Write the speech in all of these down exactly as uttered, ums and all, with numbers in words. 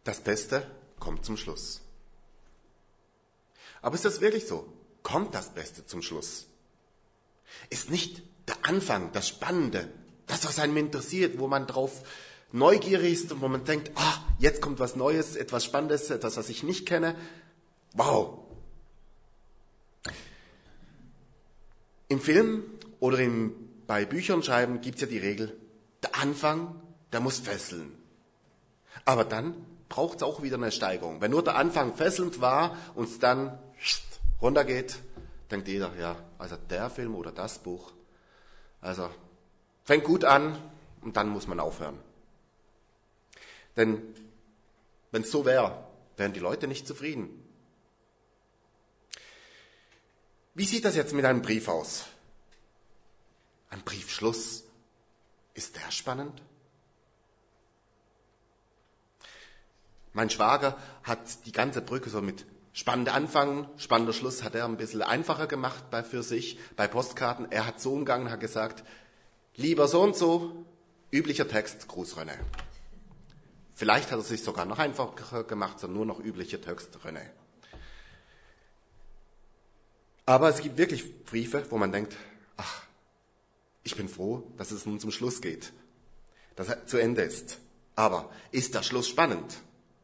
Das Beste kommt zum Schluss. Aber ist das wirklich so? Kommt das Beste zum Schluss? Ist nicht der Anfang, das Spannende, das, was einen interessiert, wo man drauf neugierig ist und wo man denkt, ah, jetzt kommt was Neues, etwas Spannendes, etwas, was ich nicht kenne. Wow! Im Film oder im, bei Büchern schreiben gibt es ja die Regel, der Anfang, der muss fesseln. Aber dann braucht es auch wieder eine Steigerung. Wenn nur der Anfang fesselnd war und es dann runtergeht, denkt jeder, ja, also der Film oder das Buch, also fängt gut an und dann muss man aufhören. Denn wenn es so wäre, wären die Leute nicht zufrieden. Wie sieht das jetzt mit einem Brief aus? Ein Briefschluss, ist der spannend? Mein Schwager hat die ganze Brücke so mit spannender Anfang, spannender Schluss hat er ein bisschen einfacher gemacht bei, für sich, bei Postkarten. Er hat so umgegangen, hat gesagt, lieber so und so, üblicher Text, Gruß René. Vielleicht hat er sich sogar noch einfacher gemacht, sondern nur noch üblicher Text, René. Aber es gibt wirklich Briefe, wo man denkt, ach, ich bin froh, dass es nun zum Schluss geht, dass er zu Ende ist. Aber ist der Schluss spannend?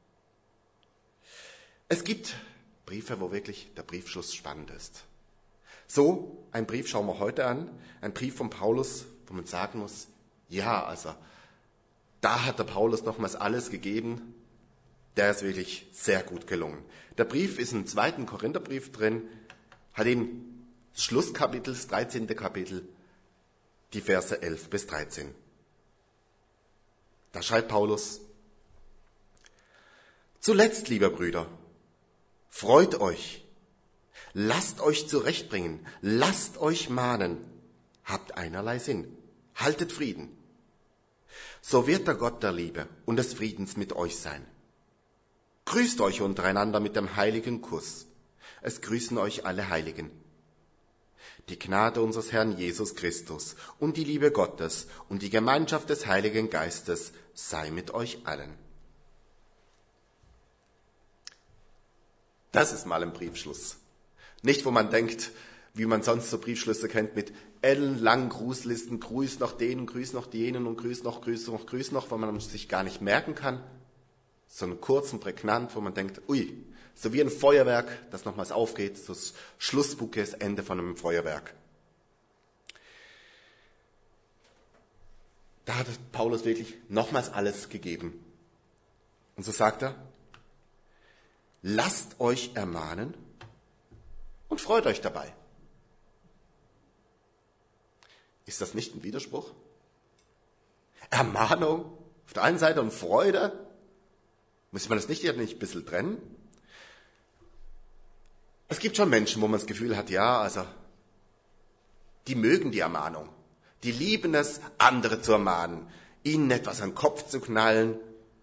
Es gibt Briefe, wo wirklich der Briefschluss spannend ist. So ein Brief schauen wir heute an, ein Brief von Paulus, wo man sagen muss, ja, also da hat der Paulus nochmals alles gegeben, der ist wirklich sehr gut gelungen. Der Brief ist im zweiten Korintherbrief drin, hat eben das Schlusskapitel, das dreizehnte Kapitel, die Verse elf bis dreizehn. Da schreibt Paulus, zuletzt, liebe Brüder, freut euch, lasst euch zurechtbringen, lasst euch mahnen, habt einerlei Sinn, haltet Frieden. So wird der Gott der Liebe und des Friedens mit euch sein. Grüßt euch untereinander mit dem heiligen Kuss. Es grüßen euch alle Heiligen. Die Gnade unseres Herrn Jesus Christus und die Liebe Gottes und die Gemeinschaft des Heiligen Geistes sei mit euch allen. Das ist mal ein Briefschluss. Nicht, wo man denkt, wie man sonst so Briefschlüsse kennt, mit ellenlangen Grußlisten, Grüß noch den, Grüß noch jenen und Grüß noch, Grüß noch, Grüß noch, wo man sich gar nicht merken kann, sondern kurz und prägnant, wo man denkt, ui, so wie ein Feuerwerk, das nochmals aufgeht, so das Schlussbuche, das Ende von einem Feuerwerk. Da hat Paulus wirklich nochmals alles gegeben. Und so sagt er, lasst euch ermahnen und freut euch dabei. Ist das nicht ein Widerspruch? Ermahnung auf der einen Seite und Freude? Muss man das nicht irgendwie ein bisschen trennen? Es gibt schon Menschen, wo man das Gefühl hat, ja, also, die mögen die Ermahnung. Die lieben es, andere zu ermahnen, ihnen etwas an den Kopf zu knallen,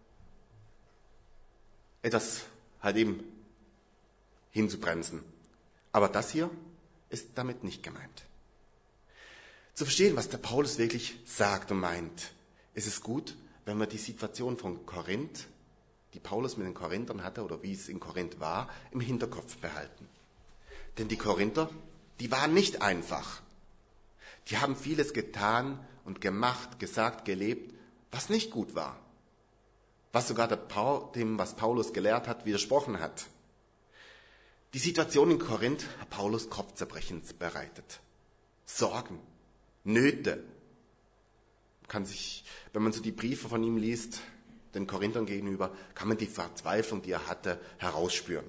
etwas halt eben hinzubremsen. Aber das hier ist damit nicht gemeint. Zu verstehen, was der Paulus wirklich sagt und meint, ist es gut, wenn wir die Situation von Korinth, die Paulus mit den Korinthern hatte oder wie es in Korinth war, im Hinterkopf behalten. Denn die Korinther, die waren nicht einfach. Die haben vieles getan und gemacht, gesagt, gelebt, was nicht gut war. Was sogar der Paul, dem, was Paulus gelehrt hat, widersprochen hat. Die Situation in Korinth hat Paulus Kopfzerbrechen bereitet. Sorgen, Nöte. Man kann sich, wenn man so die Briefe von ihm liest, den Korinthern gegenüber, kann man die Verzweiflung, die er hatte, herausspüren.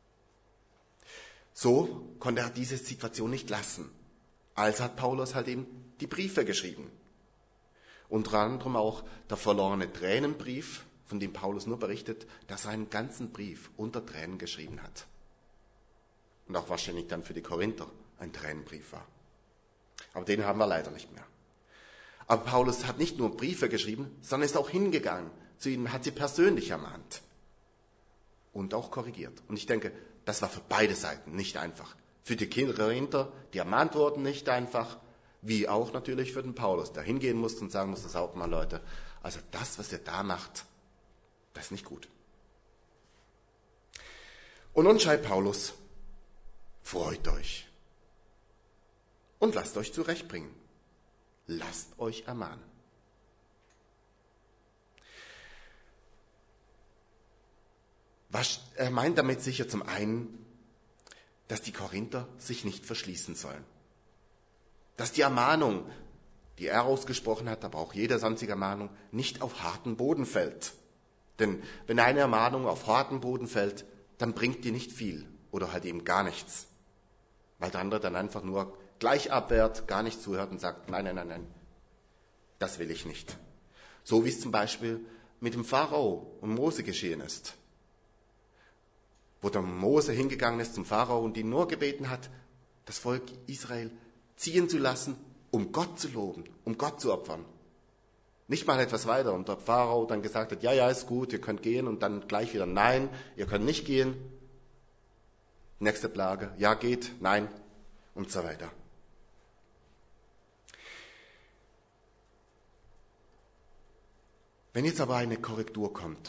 So konnte er diese Situation nicht lassen. Also hat Paulus halt eben die Briefe geschrieben. Unter anderem auch der verlorene Tränenbrief, von dem Paulus nur berichtet, dass er einen ganzen Brief unter Tränen geschrieben hat. Und auch wahrscheinlich dann für die Korinther ein Tränenbrief war. Aber den haben wir leider nicht mehr. Aber Paulus hat nicht nur Briefe geschrieben, sondern ist auch hingegangen zu ihnen, hat sie persönlich ermahnt und auch korrigiert. Und ich denke, das war für beide Seiten nicht einfach. Für die Korinther, die ermahnt wurden, nicht einfach, wie auch natürlich für den Paulus, der hingehen musste und sagen musste, auch mal Leute, also das, was ihr da macht, das ist nicht gut. Und nun schreibt Paulus, freut euch und lasst euch zurechtbringen. Lasst euch ermahnen. Was er meint damit sicher zum einen, dass die Korinther sich nicht verschließen sollen. Dass die Ermahnung, die er ausgesprochen hat, aber auch jede sonstige Ermahnung, nicht auf harten Boden fällt. Denn wenn eine Ermahnung auf harten Boden fällt, dann bringt die nicht viel oder halt eben gar nichts. Weil der andere dann einfach nur gleich abwehrt, gar nicht zuhört und sagt, nein, nein, nein, nein, das will ich nicht. So wie es zum Beispiel mit dem Pharao und Mose geschehen ist. Wo der Mose hingegangen ist zum Pharao und ihn nur gebeten hat, das Volk Israel ziehen zu lassen, um Gott zu loben, um Gott zu opfern. Nicht mal etwas weiter. Und der Pharao dann gesagt hat, ja, ja, ist gut, ihr könnt gehen. Und dann gleich wieder, nein, ihr könnt nicht gehen. Nächste Plage, ja, geht, nein und so weiter. Wenn jetzt aber eine Korrektur kommt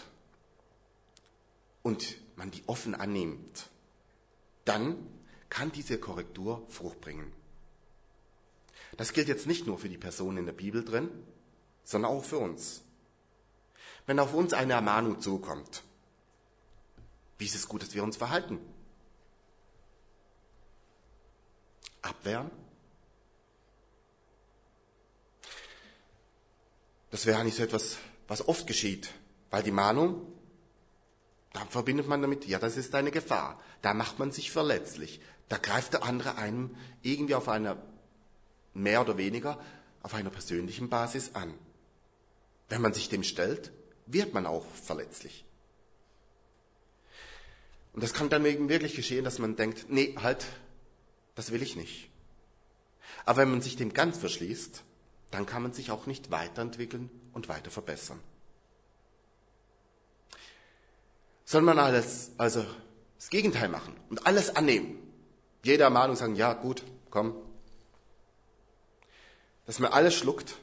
und man die offen annimmt, dann kann diese Korrektur Frucht bringen. Das gilt jetzt nicht nur für die Person in der Bibel drin, sondern auch für uns. Wenn auf uns eine Ermahnung zukommt, wie ist es gut, dass wir uns verhalten? Abwehren? Das wäre nicht so etwas, was oft geschieht, weil die Mahnung, da verbindet man damit, ja, das ist eine Gefahr. Da macht man sich verletzlich. Da greift der andere einem irgendwie auf einer, mehr oder weniger, auf einer persönlichen Basis an. Wenn man sich dem stellt, wird man auch verletzlich. Und das kann dann eben wirklich geschehen, dass man denkt, nee, halt, das will ich nicht. Aber wenn man sich dem ganz verschließt, dann kann man sich auch nicht weiterentwickeln und weiter verbessern. Soll man alles, also das Gegenteil machen und alles annehmen? Jede Ermahnung sagen, ja, gut, komm. Dass man alles schluckt,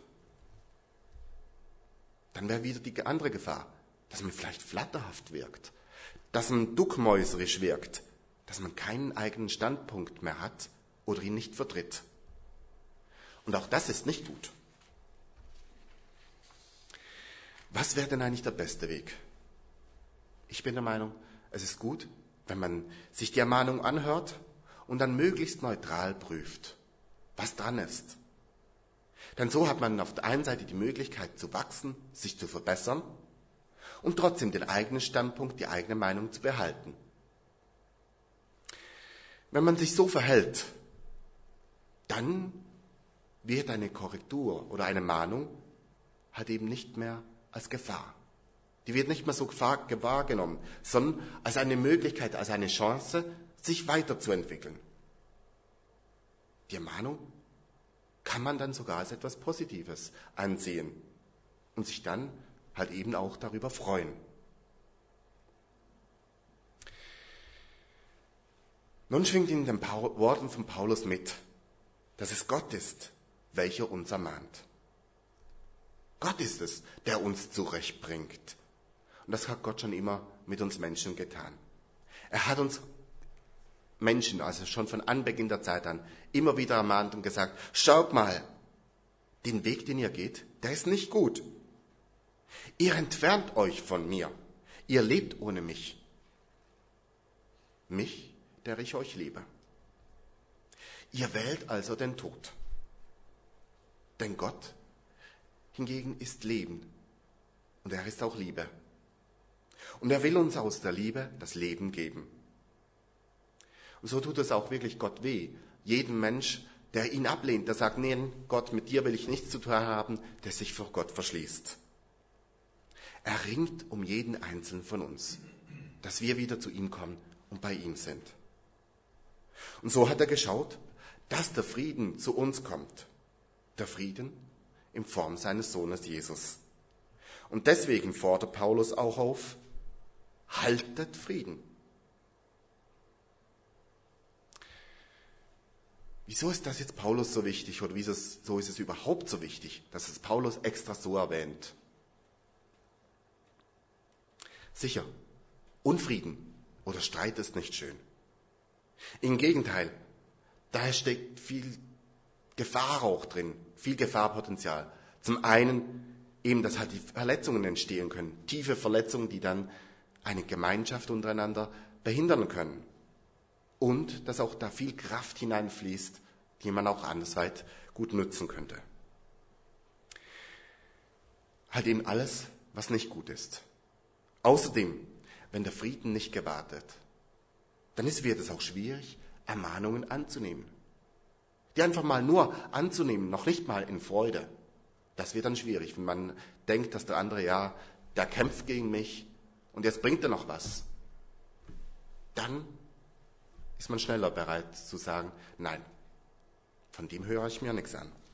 dann wäre wieder die andere Gefahr, dass man vielleicht flatterhaft wirkt, dass man duckmäuserisch wirkt, dass man keinen eigenen Standpunkt mehr hat oder ihn nicht vertritt. Und auch das ist nicht gut. Was wäre denn eigentlich der beste Weg? Ich bin der Meinung, es ist gut, wenn man sich die Ermahnung anhört und dann möglichst neutral prüft, was dran ist. Denn so hat man auf der einen Seite die Möglichkeit zu wachsen, sich zu verbessern und trotzdem den eigenen Standpunkt, die eigene Meinung zu behalten. Wenn man sich so verhält, dann wird eine Korrektur oder eine Mahnung halt eben nicht mehr als Gefahr. Die wird nicht mehr so wahrgenommen, sondern als eine Möglichkeit, als eine Chance, sich weiterzuentwickeln. Die Ermahnung kann man dann sogar als etwas Positives ansehen und sich dann halt eben auch darüber freuen. Nun schwingt in den Worten von Paulus mit, dass es Gott ist, welcher uns ermahnt. Gott ist es, der uns zurechtbringt. Und das hat Gott schon immer mit uns Menschen getan. Er hat uns Menschen, also schon von Anbeginn der Zeit an, immer wieder ermahnt und gesagt, schaut mal, den Weg, den ihr geht, der ist nicht gut. Ihr entfernt euch von mir. Ihr lebt ohne mich. Mich, der ich euch liebe. Ihr wählt also den Tod. Denn Gott hingegen ist Leben und er ist auch Liebe. Und er will uns aus der Liebe das Leben geben. Und so tut es auch wirklich Gott weh. Jeden Mensch, der ihn ablehnt, der sagt, nee, Gott, mit dir will ich nichts zu tun haben, der sich vor Gott verschließt. Er ringt um jeden Einzelnen von uns, dass wir wieder zu ihm kommen und bei ihm sind. Und so hat er geschaut, dass der Frieden zu uns kommt. Der Frieden in Form seines Sohnes Jesus. Und deswegen fordert Paulus auch auf, haltet Frieden. Wieso ist das jetzt Paulus so wichtig oder wieso so ist es überhaupt so wichtig, dass es Paulus extra so erwähnt? Sicher, Unfrieden oder Streit ist nicht schön. Im Gegenteil, da steckt viel Gefahr auch drin, viel Gefahrpotenzial. Zum einen eben, dass halt die Verletzungen entstehen können, tiefe Verletzungen, die dann eine Gemeinschaft untereinander behindern können. Und dass auch da viel Kraft hineinfließt, die man auch andersweit gut nutzen könnte. Halt eben alles, was nicht gut ist. Außerdem, wenn der Frieden nicht gewahrt wird, dann ist, wird es auch schwierig, Ermahnungen anzunehmen. Die einfach mal nur anzunehmen, noch nicht mal in Freude. Das wird dann schwierig, wenn man denkt, dass der andere, ja, der kämpft gegen mich und jetzt bringt er noch was. Dann ist man schneller bereit zu sagen, nein, von dem höre ich mir nichts an.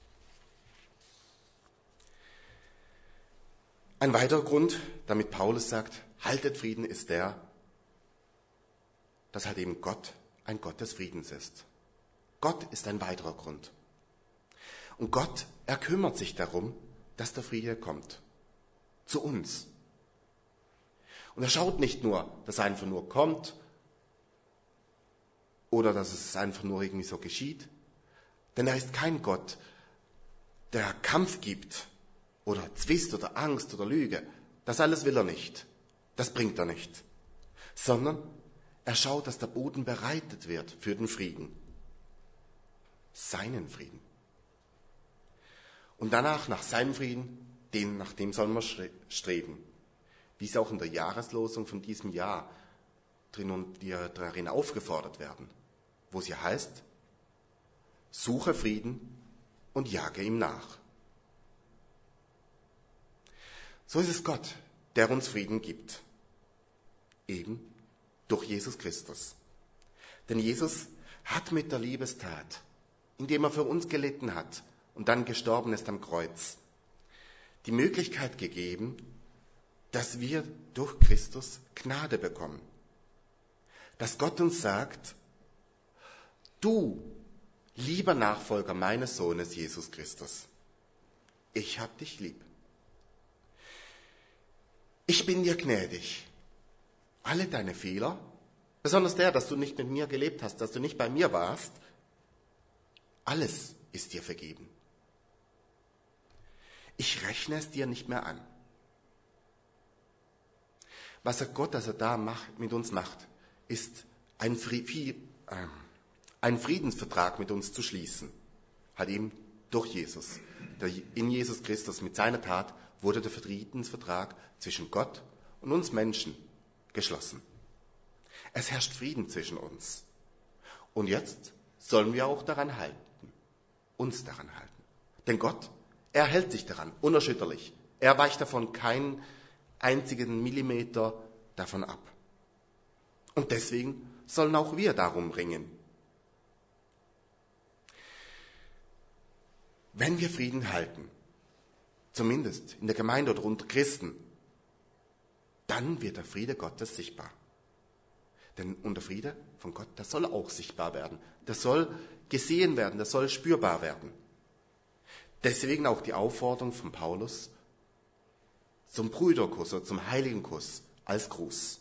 Ein weiterer Grund, damit Paulus sagt, haltet Frieden, ist der, dass halt eben Gott ein Gott des Friedens ist. Gott ist ein weiterer Grund. Und Gott, er kümmert sich darum, dass der Friede kommt. Zu uns. Und er schaut nicht nur, dass er einfach nur kommt oder dass es einfach nur irgendwie so geschieht. Denn er ist kein Gott, der Kampf gibt oder Zwist oder Angst oder Lüge. Das alles will er nicht. Das bringt er nicht. Sondern er schaut, dass der Boden bereitet wird für den Frieden. Seinen Frieden. Und danach, nach seinem Frieden, den, nach dem sollen wir streben. Wie es auch in der Jahreslosung von diesem Jahr drin und wir darin aufgefordert werden, wo es ja heißt, suche Frieden und jage ihm nach. So ist es Gott, der uns Frieden gibt. Eben durch Jesus Christus. Denn Jesus hat mit der Liebestat, indem er für uns gelitten hat und dann gestorben ist am Kreuz, die Möglichkeit gegeben, dass wir durch Christus Gnade bekommen. Dass Gott uns sagt, du, lieber Nachfolger meines Sohnes Jesus Christus, ich hab dich lieb. Ich bin dir gnädig. Alle deine Fehler, besonders der, dass du nicht mit mir gelebt hast, dass du nicht bei mir warst, alles ist dir vergeben. Ich rechne es dir nicht mehr an. Was er Gott, dass er da macht, mit uns macht, ist ein, Fried, äh, ein Friedensvertrag mit uns zu schließen. Hat ihm durch Jesus. In Jesus Christus mit seiner Tat wurde der Friedensvertrag zwischen Gott und uns Menschen geschlossen. Es herrscht Frieden zwischen uns. Und jetzt sollen wir auch daran halten, uns daran halten. Denn Gott, er hält sich daran, unerschütterlich. Er weicht davon keinen einzigen Millimeter davon ab. Und deswegen sollen auch wir darum ringen. Wenn wir Frieden halten, zumindest in der Gemeinde oder unter Christen, dann wird der Friede Gottes sichtbar. Denn unser Friede von Gott, das soll auch sichtbar werden. Das soll gesehen werden, das soll spürbar werden. Deswegen auch die Aufforderung von Paulus zum Brüderkuss oder zum Heiligenkuss als Gruß.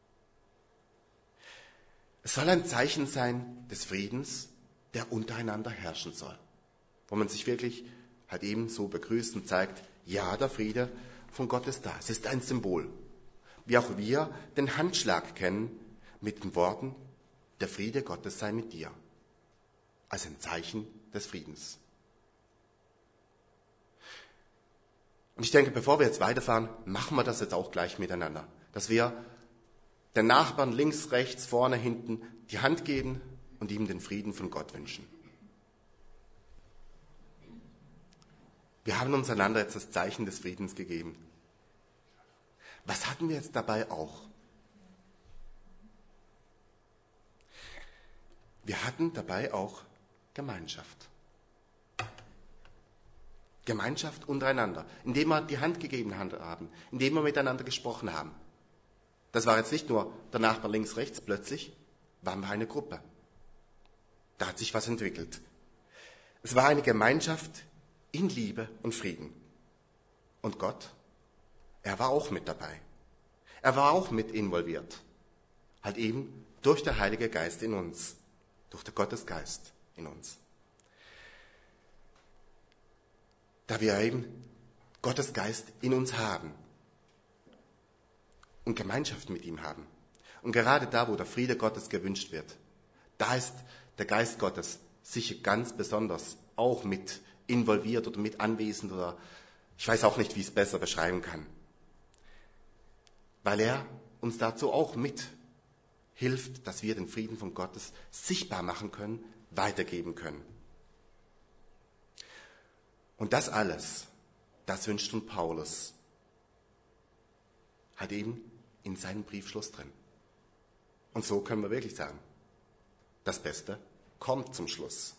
Es soll ein Zeichen sein des Friedens, der untereinander herrschen soll. Wo man sich wirklich halt eben so begrüßt und zeigt, ja, der Friede von Gott ist da. Es ist ein Symbol. Wie auch wir den Handschlag kennen mit den Worten, der Friede Gottes sei mit dir. Als ein Zeichen des Friedens. Und ich denke, bevor wir jetzt weiterfahren, machen wir das jetzt auch gleich miteinander. Dass wir den Nachbarn links, rechts, vorne, hinten die Hand geben und ihm den Frieden von Gott wünschen. Wir haben uns einander jetzt das Zeichen des Friedens gegeben. Was hatten wir jetzt dabei auch? Wir hatten dabei auch Gemeinschaft. Gemeinschaft untereinander, indem wir die Hand gegeben haben, indem wir miteinander gesprochen haben. Das war jetzt nicht nur der Nachbar links, rechts, plötzlich waren wir eine Gruppe. Da hat sich was entwickelt. Es war eine Gemeinschaft in Liebe und Frieden. Und Gott, er war auch mit dabei. Er war auch mit involviert. Halt eben durch den Heiligen Geist in uns, durch den Gottesgeist in uns. Da wir eben Gottes Geist in uns haben und Gemeinschaft mit ihm haben. Und gerade da, wo der Friede Gottes gewünscht wird, da ist der Geist Gottes sicher ganz besonders auch mit involviert oder mit anwesend oder ich weiß auch nicht, wie ich es besser beschreiben kann. Weil er uns dazu auch mit hilft, dass wir den Frieden von Gottes sichtbar machen können, weitergeben können. Und das alles, das wünscht uns Paulus, hat eben in seinem Briefschluss drin. Und so können wir wirklich sagen, das Beste kommt zum Schluss.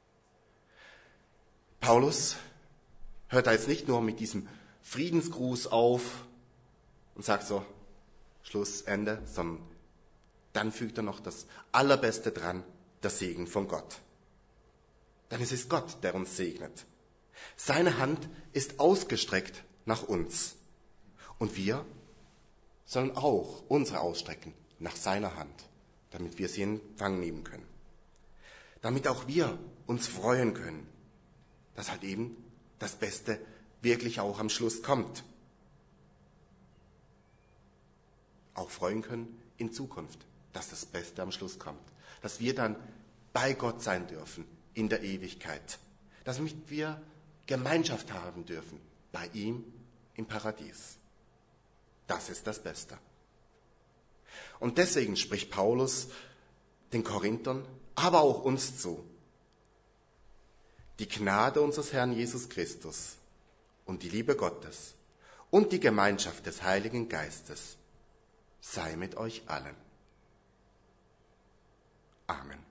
Paulus hört da jetzt nicht nur mit diesem Friedensgruß auf und sagt so, Schluss, Ende, sondern dann fügt er noch das Allerbeste dran, der Segen von Gott. Denn es ist Gott, der uns segnet. Seine Hand ist ausgestreckt nach uns. Und wir sollen auch unsere ausstrecken nach seiner Hand, damit wir sie in Empfang nehmen können. Damit auch wir uns freuen können, dass halt eben das Beste wirklich auch am Schluss kommt. Auch freuen können in Zukunft, dass das Beste am Schluss kommt. Dass wir dann bei Gott sein dürfen in der Ewigkeit. Dass wir Gemeinschaft haben dürfen bei ihm im Paradies. Das ist das Beste. Und deswegen spricht Paulus den Korinthern, aber auch uns zu. Die Gnade unseres Herrn Jesus Christus und die Liebe Gottes und die Gemeinschaft des Heiligen Geistes sei mit euch allen. Amen.